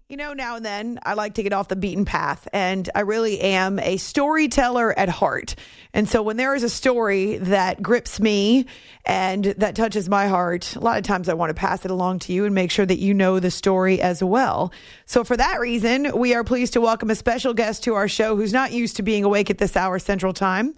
Now and then I like to get off the beaten path, and I really am a storyteller at heart. And so when there is a story that grips me and that touches my heart, a lot of times I want to pass it along to you and make sure that you know the story as well. So for that reason, we are pleased to welcome a special guest to our show who's not used to being awake at this hour Central Time.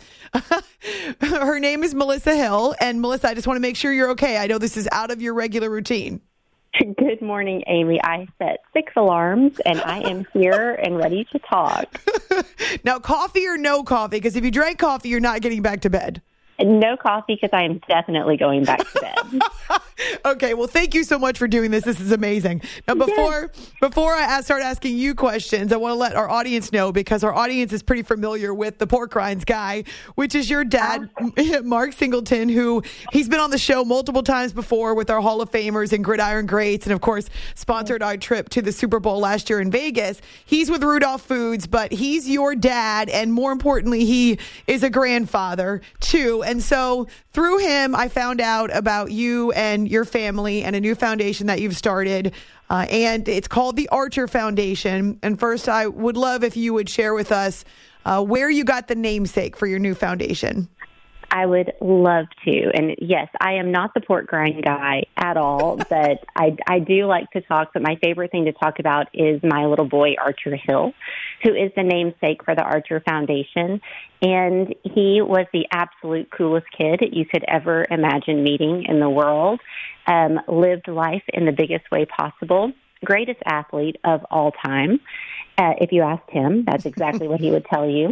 Her name is Melissa Hill. And Melissa, I just want to make sure you're okay. I know this is out of your regular routine. Good morning, Amy. I set 6 alarms, and I am here and ready to talk. Now, coffee or no coffee? Because if you drank coffee, you're not getting back to bed. No coffee, because I am definitely going back to bed. Okay, well, thank you so much for doing this. This is amazing. Now, before I start asking you questions, I want to let our audience know, because our audience is pretty familiar with the pork rinds guy, which is your dad, Mark Singleton, who he's been on the show multiple times before with our Hall of Famers and Gridiron Greats, and of course, sponsored our trip to the Super Bowl last year in Vegas. He's with Rudolph Foods, but he's your dad, and more importantly, he is a grandfather too. And so through him, I found out about you and your family and a new foundation that you've started. And it's called the Archer Foundation. And first, I would love if you would share with us where you got the namesake for your new foundation. I would love to. And yes, I am not the pork grind guy at all, but I do like to talk. But my favorite thing to talk about is my little boy, Archer Hill, who is the namesake for the Archer Foundation. And he was the absolute coolest kid you could ever imagine meeting in the world. Lived life in the biggest way possible. Greatest athlete of all time. If you asked him, that's exactly what he would tell you.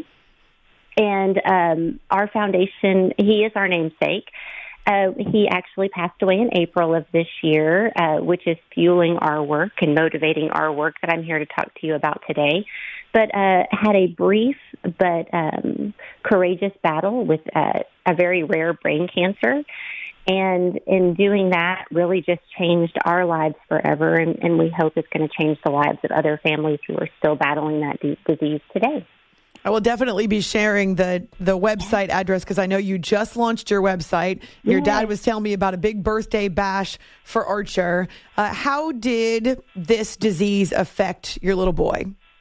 And our foundation, he is our namesake. He actually passed away in April of this year, which is fueling our work and motivating our work that I'm here to talk to you about today. But had a brief but courageous battle with a very rare brain cancer. And in doing that, really just changed our lives forever. And we hope it's going to change the lives of other families who are still battling that disease today. I will definitely be sharing the website address, because I know you just launched your website. Your dad was telling me about a big birthday bash for Archer. How did this disease affect your little boy?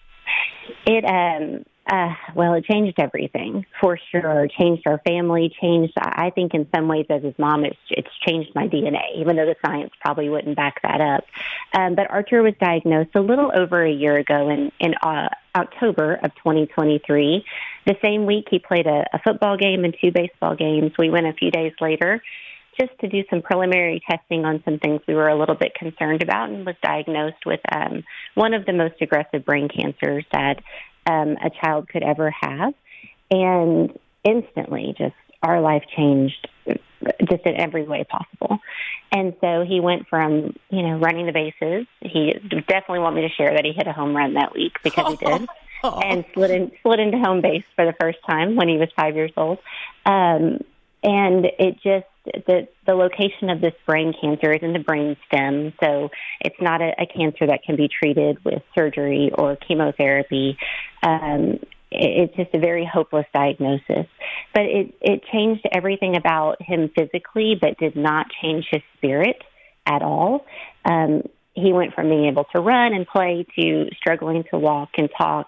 It changed everything, for sure. Changed our family, I think in some ways as his mom, it's changed my DNA, even though the science probably wouldn't back that up. But Archer was diagnosed a little over a year ago in October of 2023. The same week he played a football game and 2 baseball games. We went a few days later just to do some preliminary testing on some things we were a little bit concerned about, and was diagnosed with one of the most aggressive brain cancers that a child could ever have. And instantly, just our life changed just in every way possible. And so he went from, running the bases. He definitely want me to share that he hit a home run that week, because he did. And slid into home base for the first time when he was 5 years old. And it just, the location of this brain cancer is in the brain stem, so it's not a cancer that can be treated with surgery or chemotherapy. It's just a very hopeless diagnosis. But it changed everything about him physically, but did not change his spirit at all. He went from being able to run and play to struggling to walk and talk,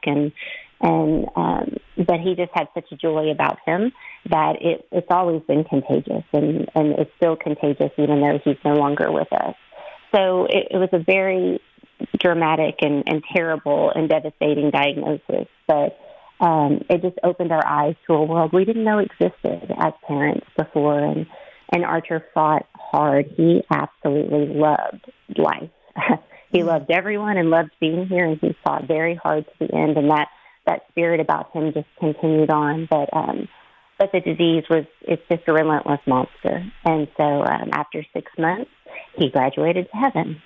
but he just had such a joy about him that it's always been contagious, and it's still contagious even though he's no longer with us. So it was a very dramatic and terrible and devastating diagnosis, but it just opened our eyes to a world we didn't know existed as parents before, and Archer fought hard. He absolutely loved life. He loved everyone and loved being here, and he fought very hard to the end, and that spirit about him just continued on. But the disease it's just a relentless monster. And so after 6 months, he graduated to heaven.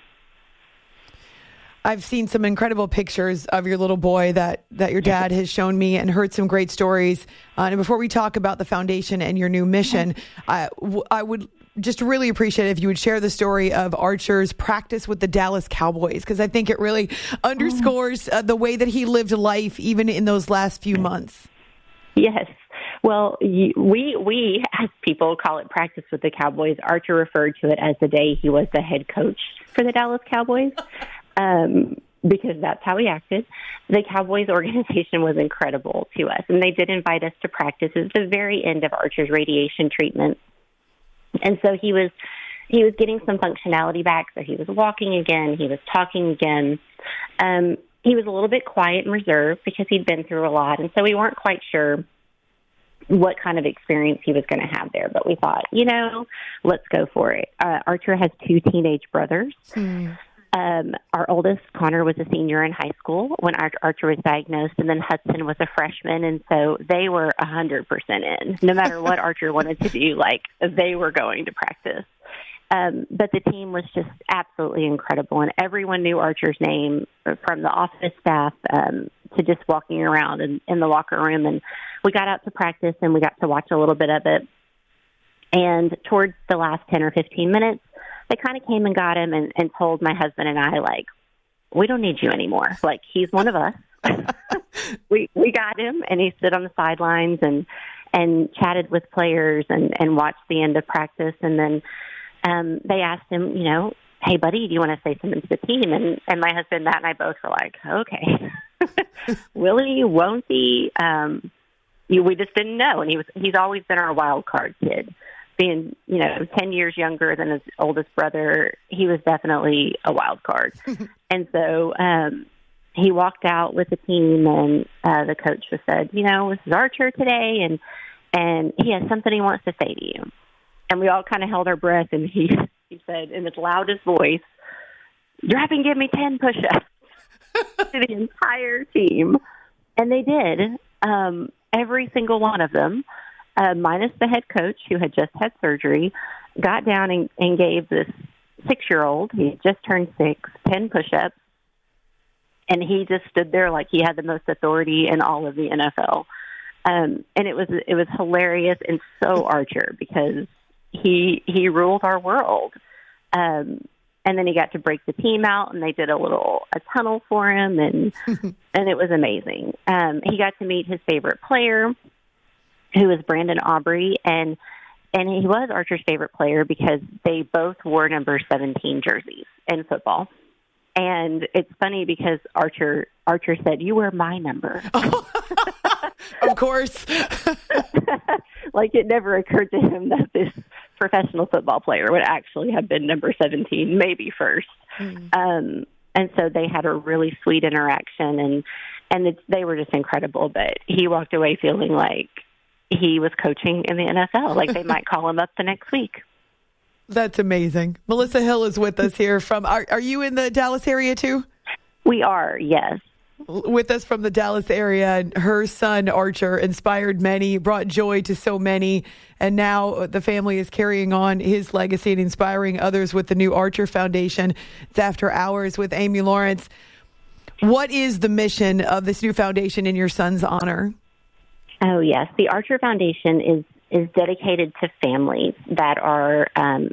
I've seen some incredible pictures of your little boy that your dad has shown me, and heard some great stories. And before we talk about the foundation and your new mission, I would just really appreciate it if you would share the story of Archer's practice with the Dallas Cowboys, because I think it really underscores the way that he lived life even in those last few months. Yes. Well, we as people call it practice with the Cowboys. Archer referred to it as the day he was the head coach for the Dallas Cowboys. because that's how he acted. The Cowboys organization was incredible to us, and they did invite us to practice at the very end of Archer's radiation treatment. And so he was getting some functionality back. So he was walking again. He was talking again. He was a little bit quiet and reserved because he'd been through a lot. And so we weren't quite sure what kind of experience he was going to have there. But we thought, let's go for it. Archer has 2 teenage brothers. Our oldest, Connor, was a senior in high school when Archer was diagnosed, and then Hudson was a freshman, and so they were 100% in. No matter what Archer wanted to do, they were going to practice. But the team was just absolutely incredible, and everyone knew Archer's name, from the office staff to just walking around in the locker room. And we got out to practice, and we got to watch a little bit of it. And towards the last 10 or 15 minutes, they kind of came and got him and told my husband and I, we don't need you anymore. He's one of us. we got him, and he stood on the sidelines and chatted with players and watched the end of practice. And then they asked him, hey, buddy, do you want to say something to the team? And my husband, Matt, and I both were like, okay. Will he? Won't he? We just didn't know. And he's always been our wild card kid. Being, 10 years younger than his oldest brother, he was definitely a wild card. And so he walked out with the team, and the coach just said, this is Archer today, and he has something he wants to say to you. And we all kind of held our breath, and he said in his loudest voice, "Drop and give me 10 push-ups." To the entire team. And they did. Every single one of them. Minus the head coach, who had just had surgery, got down and gave this 6-year-old, he had just turned 6, 10 push-ups, and he just stood there like he had the most authority in all of the NFL. And it was hilarious and so Archer, because he ruled our world. And then he got to break the team out, and they did a tunnel for him, and and it was amazing. He got to meet his favorite player, who was Brandon Aubrey, and he was Archer's favorite player because they both wore number 17 jerseys in football. And it's funny because Archer said, "You wear my number." Of course. It never occurred to him that this professional football player would actually have been number 17, maybe first. And so they had a really sweet interaction, and they were just incredible. But he walked away feeling like he was coaching in the NFL. They might call him up the next week. That's amazing. Melissa Hill is with us here from, are you in the Dallas area too? We are, yes. With us from the Dallas area. Her son, Archer, inspired many, brought joy to so many, and now the family is carrying on his legacy and inspiring others with the new Archer Foundation. It's After Hours with Amy Lawrence. What is the mission of this new foundation in your son's honor? Oh, yes. The Archer Foundation is dedicated to families that are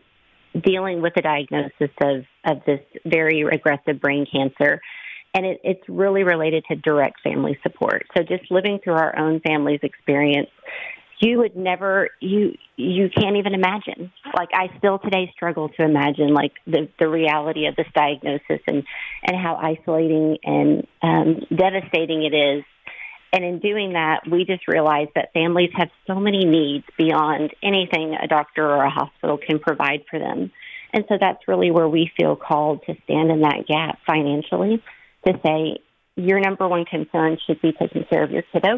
dealing with the diagnosis of this very aggressive brain cancer. And it's really related to direct family support. So just living through our own family's experience, you would never, you can't even imagine. I still today struggle to imagine, the reality of this diagnosis and how isolating and devastating it is. And in doing that, we just realized that families have so many needs beyond anything a doctor or a hospital can provide for them. And so that's really where we feel called to stand in that gap financially, to say your number one concern should be taking care of your kiddo.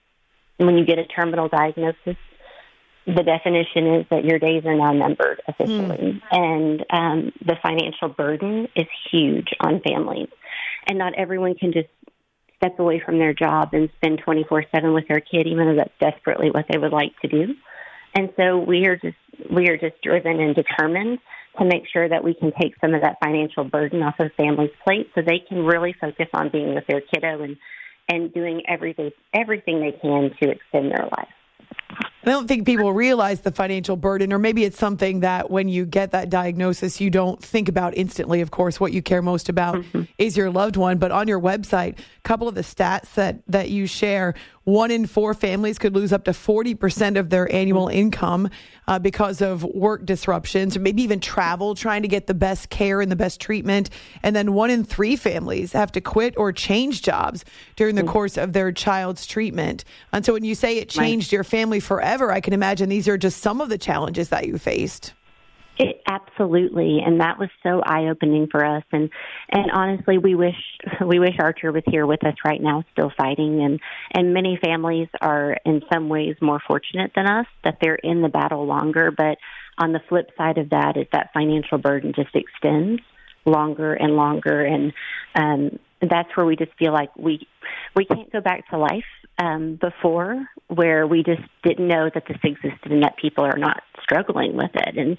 And when you get a terminal diagnosis, the definition is that your days are now numbered officially. And the financial burden is huge on families. And not everyone can just step away from their job and spend 24/7 with their kid, even though that's desperately what they would like to do. And so we are just driven and determined to make sure that we can take some of that financial burden off of families' plate so they can really focus on being with their kiddo and doing everything they can to extend their life. I don't think people realize the financial burden, or maybe it's something that when you get that diagnosis, you don't think about instantly. Of course, what you care most about is your loved one. But on your website, a couple of the stats that you share, 1 in 4 families could lose up to 40% of their annual income because of work disruptions, or maybe even travel, trying to get the best care and the best treatment. And then 1 in 3 families have to quit or change jobs during the course of their child's treatment. And so when you say it changed your family forever, I can imagine these are just some of the challenges that you faced. Absolutely, and that was so eye-opening for us. And honestly, we wish Archer was here with us right now, still fighting. And many families are in some ways more fortunate than us, that they're in the battle longer. But on the flip side of that is that financial burden just extends longer and longer, and that's where we just feel like we can't go back to life before, where we just didn't know that this existed and that people are not struggling with it.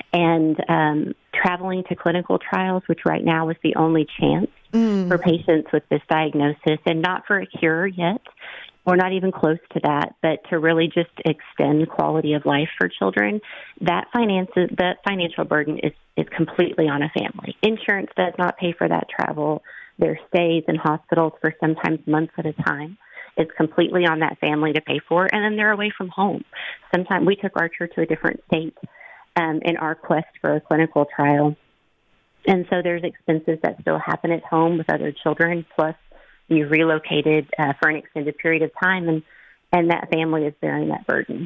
And traveling to clinical trials, which right now is the only chance for patients with this diagnosis, and not for a cure yet, or not even close to that, but to really just extend quality of life for children. That financial burden is completely on a family. Insurance does not pay for that travel. Their stays in hospitals for sometimes months at a time. It's completely on that family to pay for, and then they're away from home. Sometimes we took Archer to a different state in our quest for a clinical trial, and so there's expenses that still happen at home with other children, plus you relocated for an extended period of time, and that family is bearing that burden.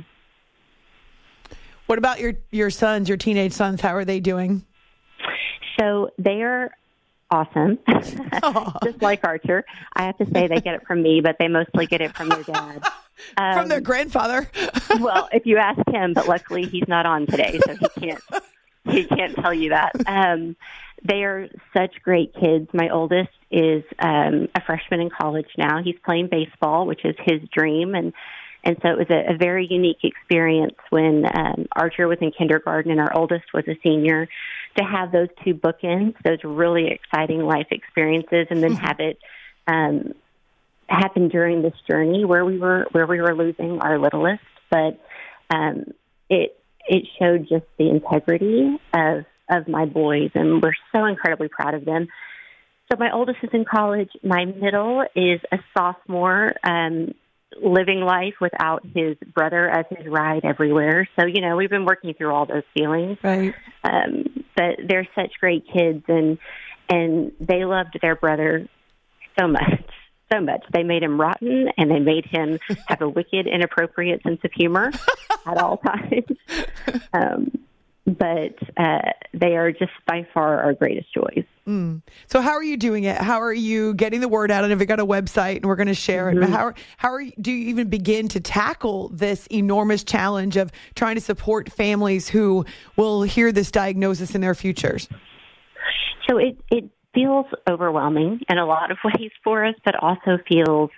What about your sons, your teenage sons? How are they doing? So they are awesome, just like Archer. I have to say they get it from me, but they mostly get it from their dad. From their grandfather. Well, if you ask him, but luckily he's not on today, so he can't tell you that. They are such great kids. My oldest is a freshman in college now. He's playing baseball, which is his dream, and so it was a very unique experience when Archer was in kindergarten and our oldest was a senior, to have those two bookends, those really exciting life experiences, and then have it happen during this journey where we were losing our littlest. But it showed just the integrity of my boys, and we're so incredibly proud of them. So my oldest is in college. My middle is a sophomore, living life without his brother as his ride everywhere. So, we've been working through all those feelings. Right. But they're such great kids, and they loved their brother so much. So much. They made him rotten, and they made him have a wicked, inappropriate sense of humor at all times. But they are just by far our greatest joys. So how are you doing it? How are you getting the word out? And if you got a website, and we're going to share it, but do you even begin to tackle this enormous challenge of trying to support families who will hear this diagnosis in their futures? So it feels overwhelming in a lot of ways for us, but also feels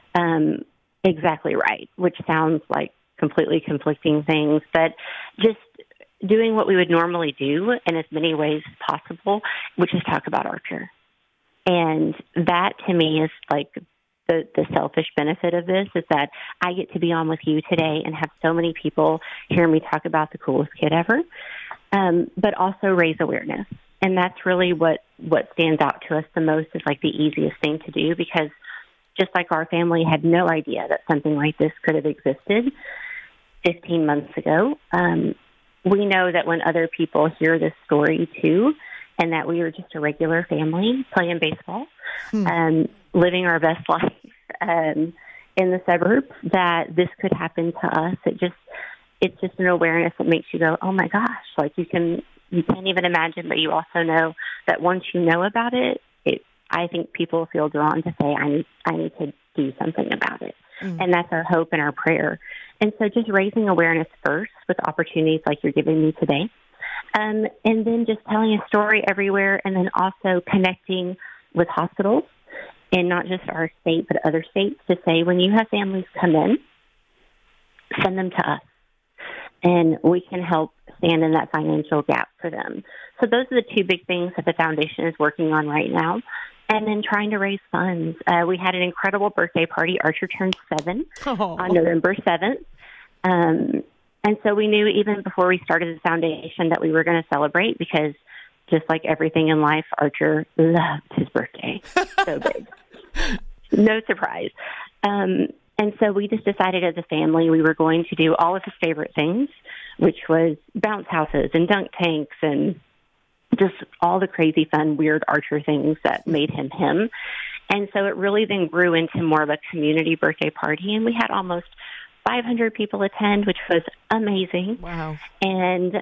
exactly right, which sounds like completely conflicting things, but just doing what we would normally do in as many ways as possible, which is talk about Archer. And that, to me, is like the selfish benefit of this, is that I get to be on with you today and have so many people hear me talk about the coolest kid ever, but also raise awareness. And that's really what stands out to us the most, is like the easiest thing to do, because just like our family had no idea that something like this could have existed 15 months ago, we know that when other people hear this story too, and that we were just a regular family playing baseball, living our best life in the suburbs, that this could happen to us. It's just an awareness that makes you go, oh my gosh, like you can't even imagine, but you also know that once you know about it, I think people feel drawn to say, I need to do something about it. And that's our hope and our prayer. And so just raising awareness first with opportunities like you're giving me today. And then just telling a story everywhere, and then also connecting with hospitals, and not just our state, but other states, to say, when you have families come in, send them to us, and we can help stand in that financial gap for them. So those are the two big things that the foundation is working on right now. And then trying to raise funds. We had an incredible birthday party. Archer turned 7 on November 7th. And so we knew even before we started the foundation that we were going to celebrate because just like everything in life, Archer loved his birthday so big. No surprise. And so we just decided as a family we were going to do all of his favorite things, which was bounce houses and dunk tanks and just all the crazy, fun, weird Archer things that made him him. And so it really then grew into more of a community birthday party, and we had almost 500 people attend, which was amazing. Wow. And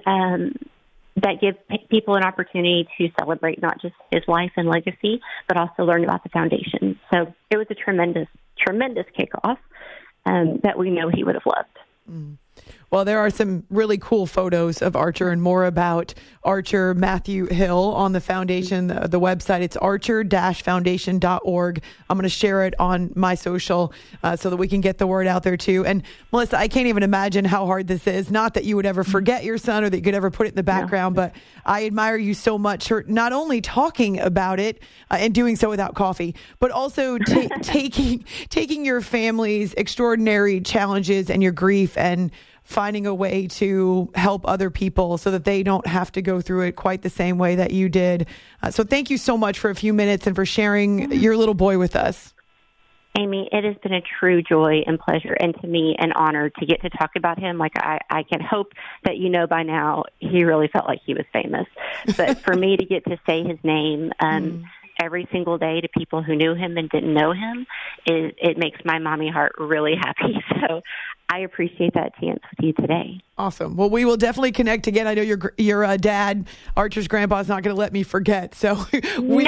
that gives people an opportunity to celebrate not just his life and legacy, but also learn about the foundation. So it was a tremendous, tremendous kickoff that we know he would have loved. Mm. Well, there are some really cool photos of Archer and more about Archer Matthew Hill on the foundation, the website. It's archer-foundation.org. I'm going to share it on my social so that we can get the word out there too. And Melissa, I can't even imagine how hard this is. Not that you would ever forget your son or that you could ever put it in the background, but I admire you so much for not only talking about it and doing so without coffee, but also taking your family's extraordinary challenges and your grief and finding a way to help other people so that they don't have to go through it quite the same way that you did. So thank you so much for a few minutes and for sharing your little boy with us. Amy, it has been a true joy and pleasure, and to me an honor to get to talk about him. Like I can hope that you know by now he really felt like he was famous. But for me to get to say his name every single day to people who knew him and didn't know him, it makes my mommy heart really happy. So I appreciate that chance with you today. Awesome. Well, we will definitely connect again. I know your dad, Archer's grandpa, is not going to let me forget. So no,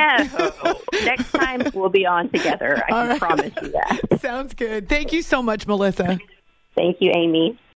next time we'll be on together. I can promise you that. Sounds good. Thank you so much, Melissa. Thank you, Amy.